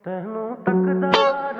ਤੈਨੂੰ ਤੱਕਦਾ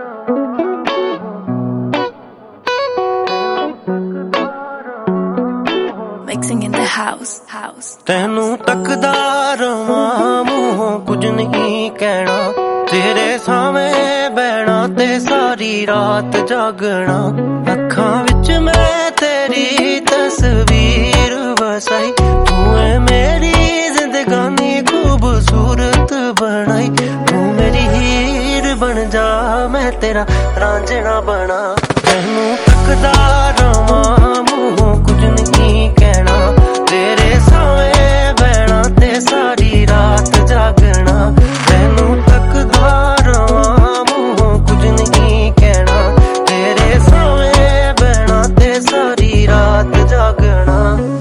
Mixing in the house. ਤੈਨੂੰ ਤੱਕਦਾ ਰਵਾਂ ਮੂੰਹੋਂ ਕੁਝ ਨਹੀਂ ਕਹਿਣਾ, ਤੇਰੇ ਸਾਹਮਣੇ ਬਹਿਣਾ ਤੇ ਸਾਰੀ ਰਾਤ ਜਾਗਣਾ। ਅੱਖਾਂ ਵਿੱਚ ਮੈਂ ਤੇਰੀ ਤਸਵੀਰ ਵਸਾਈ, ਤੂੰ ਏ ਮੇਰੀ ਜ਼ਿੰਦਗਾਨੀ ਖੂਬਸੂਰਤ ਬਣਾਈ। ਤੂੰ ਮੇਰੀ ਹੀਰ ਬਣ ਜਾ, ਮੈਂ ਤੇਰਾ ਰਾਂਝਣਾ ਬਣਾ। ਤੈਨੂੰ ਤੱਕਦਾ ਰਵਾਂ ਮੂੰਹੋਂ ਕੁਝ ਨਹੀਂ ਕਹਿਣਾ, ਤੇਰੇ ਸਾਹਮਣੇ ਬਹਿਣਾ ਤੇ ਸਾਰੀ ਰਾਤ ਜਾਗਣਾ। ਤੈਨੂੰ ਤੱਕਦਾ ਰਵਾਂ ਮੂੰਹੋਂ ਕੁਝ ਨਹੀਂ ਕਹਿਣਾ, ਤੇਰੇ ਸਾਹਮਣੇ ਬਹਿਣਾ ਤੇ ਸਾਰੀ ਰਾਤ ਜਾਗਣਾ।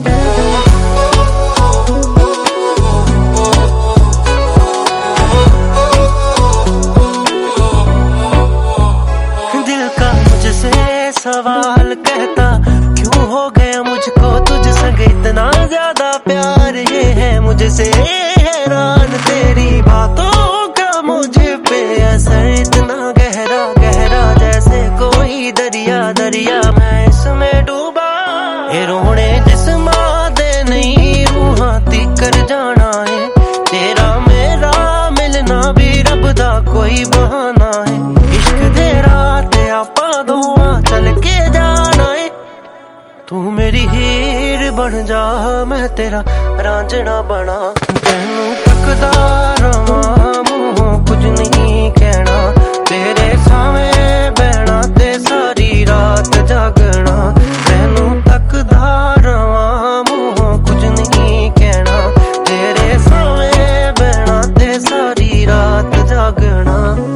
दिल का मुझसे सवाल कहता, क्यों हो गया मुझको तुझ संग इतना ज्यादा प्यार। ये है मुझसे हैरान तेरी बातों का मुझे पे असर इतना गहरा गहरा, जैसे कोई दरिया दरिया मैं इसमें डूबा। ये रोने जिस्मां दे नहीं रूहां तिकर जाना है, तेरा मेरा मिलना भी रब दा कोई बहाना है। इश्क दे रात आपा दोवां चल के जाना है, तू मेरी हीर बन जा, मैं तेरा रांझना बना। तैनू तकदा रवां मूंहों कुछ नहीं कहना, तेरे सामने बहना ते सारी रात जागना। तैनू तकदा रवां मूंहों कुछ नहीं कहना, तेरे सामने बहना ते सारी रात जागना।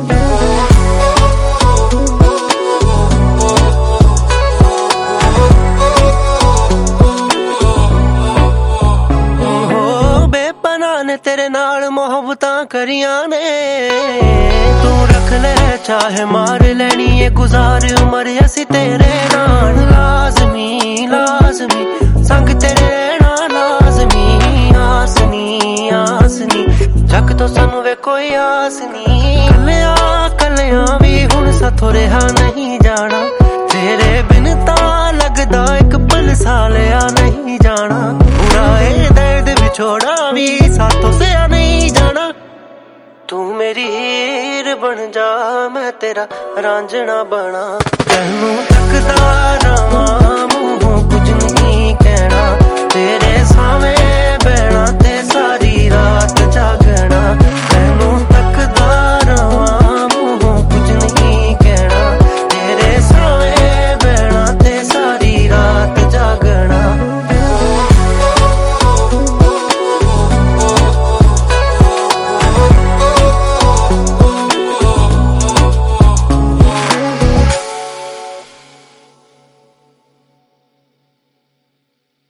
तेरे नाल मोहब्बतां करियां ने, तू रख ले चाहे मार लेनी है, गुजार उमर असी तेरे नाल। लाजमी लाजमी संग तेरे नाल लाजमी, आसनी आसनी जग तो सानू वे कोई आस नी। कलियां भी हुण साथों रहा नहीं जाना, तेरे बिन तां लगदा एक पल सालिया नहीं जाना। पूरा ए दर्द विछोड़ा भी साथों से नहीं जाना, तू मेरी हीर बन जा, मैं तेरा रांझना बना। तैनू तकदा रवां